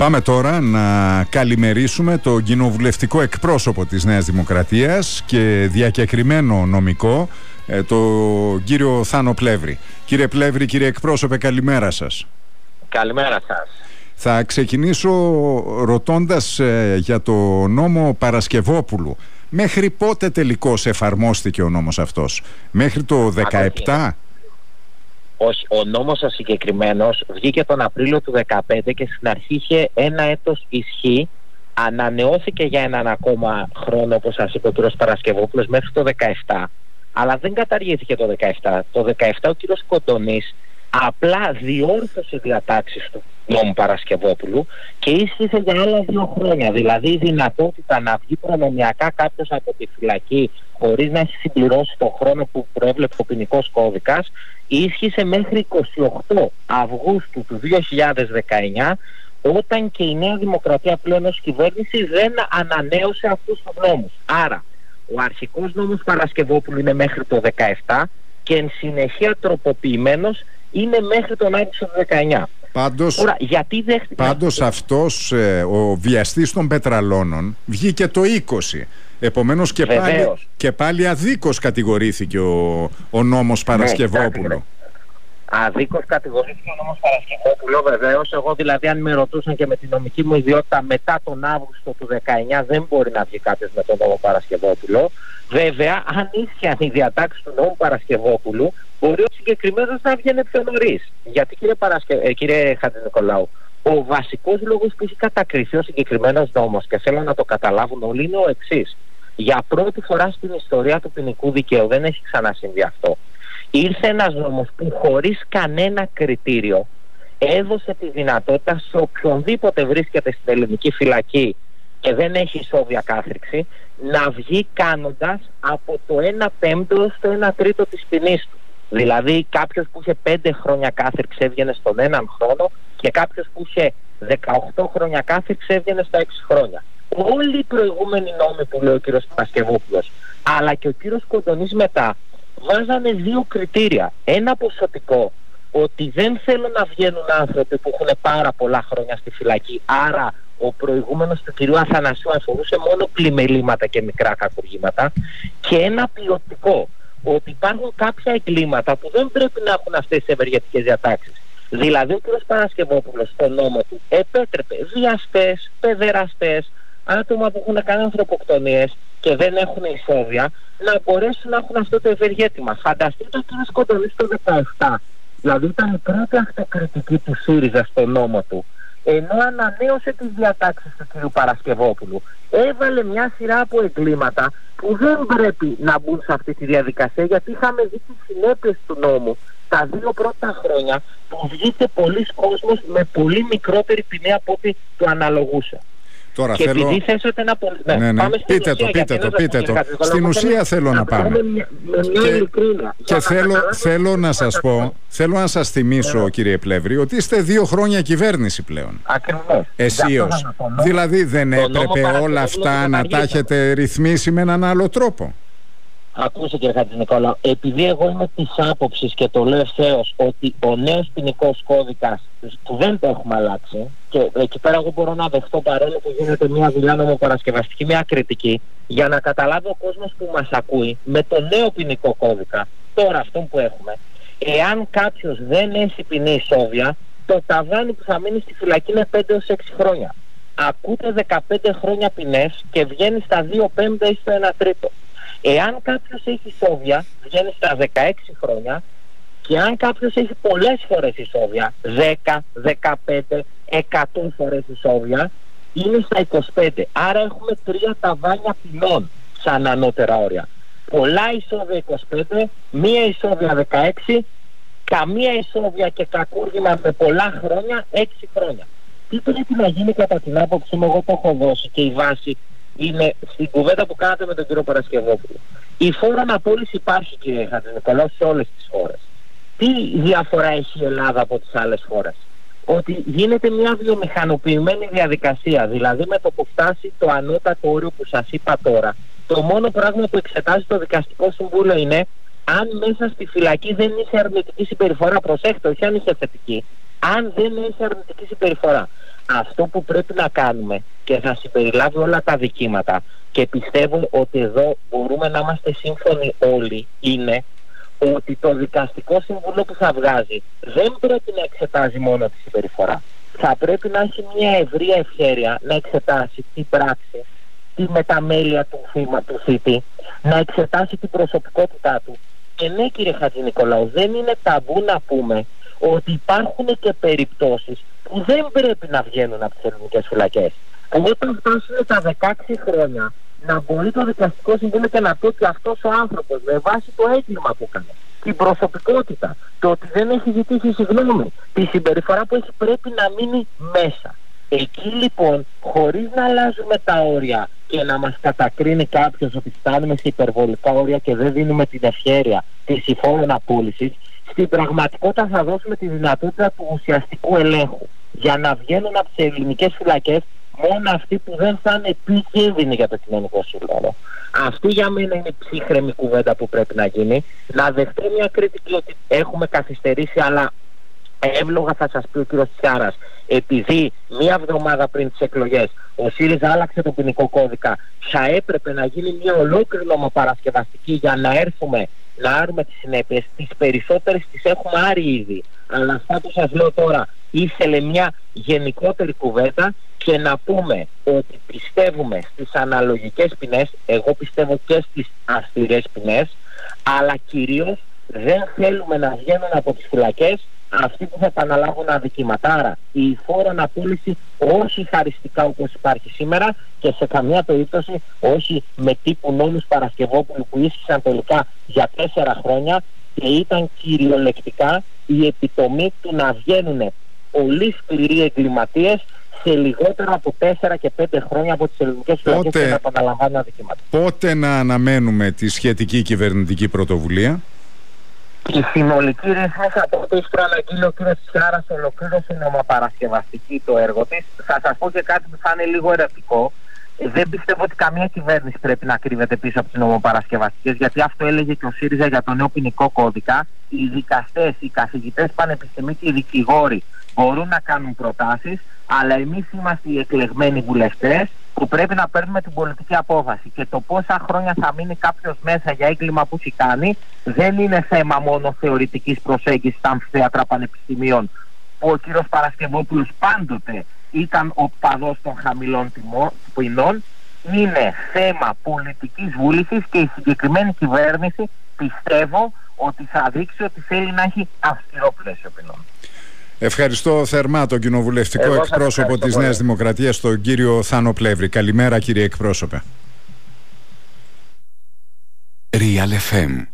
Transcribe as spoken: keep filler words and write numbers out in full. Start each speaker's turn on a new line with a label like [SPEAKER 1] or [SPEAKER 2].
[SPEAKER 1] Πάμε τώρα να καλημερίσουμε το κοινοβουλευτικό εκπρόσωπο της Νέας Δημοκρατίας και διακεκριμένο νομικό, το κύριο Θάνο Πλεύρη. Κύριε Πλεύρη, κύριε εκπρόσωπε, καλημέρα σας.
[SPEAKER 2] Καλημέρα σας.
[SPEAKER 1] Θα ξεκινήσω ρωτώντας ε, για το νόμο Παρασκευόπουλου. Μέχρι πότε τελικώς εφαρμόστηκε ο νόμος αυτός? Μέχρι το δεκαεπτά?
[SPEAKER 2] Όχι, ο νόμος ο συγκεκριμένος βγήκε τον Απρίλιο του δεκαπέντε και στην αρχή είχε ένα έτος ισχύ. Ανανεώθηκε για έναν ακόμα χρόνο, όπως σας είπε ο κ. Παρασκευόπουλος, μέχρι το δεκαεπτά. Αλλά δεν καταργήθηκε το δεκαεπτά. Το δεκαεπτά ο κ. Κοντονής απλά διόρθωσε διατάξεις του νόμου Παρασκευόπουλου και ίσχυσε για άλλα δύο χρόνια. Δηλαδή η δυνατότητα να βγει προνομιακά κάποιος από τη φυλακή χωρίς να έχει συμπληρώσει το χρόνο που προέβλεπε ο ποινικός κώδικας ίσχυσε μέχρι εικοστή όγδοη Αυγούστου του δύο χιλιάδες δεκαεννιά, όταν και η Νέα Δημοκρατία πλέον ως κυβέρνηση δεν ανανέωσε αυτούς τους νόμους. Άρα ο αρχικός νόμος Παρασκευόπουλου είναι μέχρι το δεκαεπτά και εν συνεχεία τροποποιημένος είναι μέχρι τον Αύγουστο του δεκαεννιά.
[SPEAKER 1] Πάντως,
[SPEAKER 2] Ωρα, γιατί δέχτηκε...
[SPEAKER 1] πάντως αυτός ε, ο βιαστής των πετραλώνων βγήκε το είκοσι. Επομένως και πάλι, και πάλι αδίκως κατηγορήθηκε ο, ο νόμος Παρασκευόπουλου. Ναι,
[SPEAKER 2] αδίκως κατηγορήθηκε ο νόμος Παρασκευόπουλου, βεβαίως. Εγώ δηλαδή, αν με ρωτούσαν και με την νομική μου ιδιότητα μετά τον Αύγουστο του δεκαεννιά, δεν μπορεί να βγει κάποιος με τον νόμο Παρασκευόπουλο. Βέβαια, αν ίσχυαν οι διατάξεις του νόμου Παρασκευόπουλου, μπορεί ο συγκεκριμένος να βγαίνει πιο νωρίς. Γιατί, κύριε, Παρασκε... ε, κύριε Χατζηνικολάου, ο βασικός λόγος που έχει κατακριθεί ο συγκεκριμένος νόμος, και θέλω να το καταλάβουν όλοι, είναι ο εξής. Για πρώτη φορά στην ιστορία του ποινικού δικαίου, δεν έχει ξανασυμβεί αυτό, ήρθε ένας νόμος που χωρίς κανένα κριτήριο έδωσε τη δυνατότητα σε οποιονδήποτε βρίσκεται στην ελληνική φυλακή και δεν έχει ισόβια κάθριξη να βγει κάνοντας από το ένα πέμπτο στο ένα τρίτο της ποινής του. Δηλαδή κάποιος που είχε πέντε χρόνια κάθριξη έβγαινε στον έναν χρόνο και κάποιος που είχε δεκαοκτώ χρόνια κάθριξη έβγαινε στα έξι χρόνια. Όλοι οι προηγούμενοι νόμοι που λέει ο κύριος Παρασκευόπουλος αλλά και ο κύριος Κοντονής μετά βάζανε δύο κριτήρια. Ένα ποσοτικό, ότι δεν θέλουν να βγαίνουν άνθρωποι που έχουν πάρα πολλά χρόνια στη φυλακή, άρα ο προηγούμενος του κυρίου Αθανασίου αφορούσε μόνο πλημελήματα και μικρά κακουργήματα, και ένα ποιοτικό, ότι υπάρχουν κάποια εγκλήματα που δεν πρέπει να έχουν αυτές τις ευεργετικές διατάξεις. Δηλαδή ο κ. Παρασκευόπουλος στο νόμο του επέτρεπε βιαστές, παιδεραστές, άτομα που έχουν κάνει ανθρωποκτονίες και δεν έχουν εισόδια να μπορέσουν να έχουν αυτό το ευεργέτημα. Φανταστείτε ο κ. Κοντονής το δεκαεπτά, δηλαδή ήταν η πρώτη αυτοκριτική του ΣΥΡΙΖΑ στο νόμο του, ενώ ανανέωσε τις διατάξεις του κ. Παρασκευόπουλου, έβαλε μια σειρά από εγκλήματα που δεν πρέπει να μπουν σε αυτή τη διαδικασία, γιατί είχαμε δει τις συνέπειες του νόμου τα δύο πρώτα χρόνια που βγήκε πολλοί κόσμος με πολύ μικρότερη ποινή από ό,τι του αναλογούσε.
[SPEAKER 1] Τώρα
[SPEAKER 2] και
[SPEAKER 1] θέλω...
[SPEAKER 2] επειδή θέσατε ένα πολύ... Ναι,
[SPEAKER 1] ναι, ναι.
[SPEAKER 2] Πάμε στην
[SPEAKER 1] πείτε
[SPEAKER 2] ουσία,
[SPEAKER 1] το, πείτε το, πείτε το.
[SPEAKER 2] το.
[SPEAKER 1] Στην ουσία θέλω να, να πάμε.
[SPEAKER 2] Με μια, με μια και
[SPEAKER 1] και θέλω, θέλω να σας πω, θέλω να σας θυμίσω, ναι, κύριε Πλεύρη, ότι είστε δύο χρόνια κυβέρνηση πλέον.
[SPEAKER 2] Ακριβώς.
[SPEAKER 1] Εσείως. Δηλαδή δεν έπρεπε όλα αυτά να τα έχετε ρυθμίσει με έναν άλλο τρόπο?
[SPEAKER 2] Ακούστε, κύριε Χατζηνικολάου, επειδή εγώ είμαι της άποψης και το λέω ευθέως ότι ο νέος ποινικός κώδικας που δεν το έχουμε αλλάξει, και εκεί πέρα εγώ μπορώ να δεχτώ, παρόλο που γίνεται μια δουλειά νομοπαρασκευαστική, μια κριτική, για να καταλάβει ο κόσμος που μας ακούει, με το νέο ποινικό κώδικα, τώρα αυτόν που έχουμε, εάν κάποιος δεν έχει ποινή ισόβια, το ταβάνι που θα μείνει στη φυλακή είναι πέντε έως έξι χρόνια. Ακούτε δεκαπέντε χρόνια ποινές και βγαίνει στα δύο πέμπτα ή στο ένα τρίτο. Εάν κάποιος έχει ισόβια, βγαίνει στα δεκαέξι χρόνια, και αν κάποιος έχει πολλές φορές ισόβια, δέκα, δεκαπέντε, εκατό φορές ισόβια, είναι στα είκοσι πέντε. Άρα έχουμε τρία ταβάνια ποινών σαν ανώτερα όρια. Πολλά ισόβια είκοσι πέντε, μία ισόβια δεκαέξι, καμία ισόβια και κακούργημα με πολλά χρόνια, έξι χρόνια. Τι πρέπει να γίνει κατά την άποψή μου, εγώ το έχω δώσει και η βάση είναι στην κουβέντα που κάνατε με τον κύριο Παρασκευόπουλο. Η φόρο αναπόλυση υπάρχει, κύριε Χατζηνικολάου, σε όλες τις χώρες. Τι διαφορά έχει η Ελλάδα από τις άλλες χώρες? Ότι γίνεται μια βιομηχανοποιημένη διαδικασία. Δηλαδή με το που φτάσει το ανώτατο όριο που σας είπα τώρα, το μόνο πράγμα που εξετάζει το Δικαστικό Συμβούλιο είναι αν μέσα στη φυλακή δεν είχε αρνητική συμπεριφορά. Προσέχτε, όχι αν είχε θετική. αν δεν έχει αρνητική συμπεριφορά. Αυτό που πρέπει να κάνουμε και θα συμπεριλάβει όλα τα δικήματα, και πιστεύω ότι εδώ μπορούμε να είμαστε σύμφωνοι όλοι, είναι ότι το δικαστικό συμβούλιο που θα βγάζει δεν πρέπει να εξετάζει μόνο τη συμπεριφορά. Θα πρέπει να έχει μια ευρεία ευχέρεια να εξετάσει την πράξη, τη μεταμέλεια του θύμα, του θήτη, να εξετάσει την προσωπικότητά του. Και ναι, κύριε Χατζηνικολάου, δεν είναι ταμπού να πούμε ότι υπάρχουν και περιπτώσεις που δεν πρέπει να βγαίνουν από τις ελληνικές φυλακές. Όταν φτάσουν τα δεκαέξι χρόνια, να μπορεί το δικαστικό συμβούλιο και να πει ότι αυτός ο άνθρωπος με βάση το έγκλημα που έκανε, την προσωπικότητα, το ότι δεν έχει ζητήσει συγγνώμη, τη συμπεριφορά που έχει, πρέπει να μείνει μέσα. Εκεί λοιπόν, χωρίς να αλλάζουμε τα όρια και να μας κατακρίνει κάποιος ότι φτάνουμε σε υπερβολικά όρια και δεν δίνουμε την ευχέρεια της υφόρων απόλυσης, στην πραγματικότητα θα δώσουμε τη δυνατότητα του ουσιαστικού ελέγχου για να βγαίνουν από τις ελληνικές φυλακές μόνο αυτοί που δεν θα είναι επικίνδυνοι για το κοινωνικό σύλλογο. Αυτή για μένα είναι η ψύχρεμη κουβέντα που πρέπει να γίνει. Να δεχτεί μια κριτική ότι έχουμε καθυστερήσει, αλλά εύλογα θα σας πει ο κύριος Τσιάρας, επειδή μία εβδομάδα πριν τις εκλογές ο ΣΥΡΙΖΑ άλλαξε τον ποινικό κώδικα, θα έπρεπε να γίνει μια ολόκληρη νομοπαρασκευαστική για να έρθουμε να άρουμε τις συνέπειες. Τις περισσότερες τις έχουμε άρει ήδη. Αλλά αυτά που σας λέω τώρα ήθελε μια γενικότερη κουβέντα και να πούμε ότι πιστεύουμε στις αναλογικές ποινές, εγώ πιστεύω και στις αυστηρές ποινές, αλλά κυρίως δεν θέλουμε να βγαίνουν από τις φυλακές αυτοί που θα επαναλάβουν αδικήματα. Άρα η φόρον απόλυση όχι χαριστικά όπως υπάρχει σήμερα και σε καμία περίπτωση όχι με τύπου νόμους Παρασκευόπουλου που ίσχυσαν τελικά για τέσσερα χρόνια και ήταν κυριολεκτικά η επιτομή του να βγαίνουν πολύ σκληροί εγκληματίες σε λιγότερο από τέσσερα και πέντε χρόνια από τις ελληνικές φυλακές και να επαναλαμβάνουν αδικήματα.
[SPEAKER 1] Πότε να αναμένουμε τη σχετική κυβερνητική πρωτοβουλία?
[SPEAKER 2] Η συνολική ρύθμιση από ό,τι έχει προαναγγείλει ο κ. Τσιάρας ολοκλήρωσε νομοπαρασκευαστική το έργο της. Θα σας πω και κάτι που θα είναι λίγο ερετικό. Δεν πιστεύω ότι καμία κυβέρνηση πρέπει να κρύβεται πίσω από τις νομοπαρασκευαστικές, γιατί αυτό έλεγε και ο ΣΥΡΙΖΑ για τον νέο ποινικό κώδικα. Οι δικαστές, οι καθηγητές πανεπιστημίου και οι δικηγόροι μπορούν να κάνουν προτάσεις, αλλά εμείς είμαστε οι εκλεγμένοι βουλευτές που πρέπει να παίρνουμε την πολιτική απόφαση. Και το πόσα χρόνια θα μείνει κάποιος μέσα για έγκλημα που έχει κάνει δεν είναι θέμα μόνο θεωρητικής προσέγγισης στα αμφιθέατρα πανεπιστημίων, που ο κύριος Παρασκευόπουλος πάντοτε ήταν ο παδός των χαμηλών ποινών. Είναι θέμα πολιτικής βούλησης και η συγκεκριμένη κυβέρνηση πιστεύω ότι θα δείξει ότι θέλει να έχει αυστηρό πλαίσιο ποινών.
[SPEAKER 1] Ευχαριστώ θερμά τον κοινοβουλευτικό Εγώ εκπρόσωπο της Νέας Δημοκρατίας, τον κύριο Θάνο Πλεύρη. Καλημέρα, κύριε εκπρόσωπε.
[SPEAKER 3] Real εφ εμ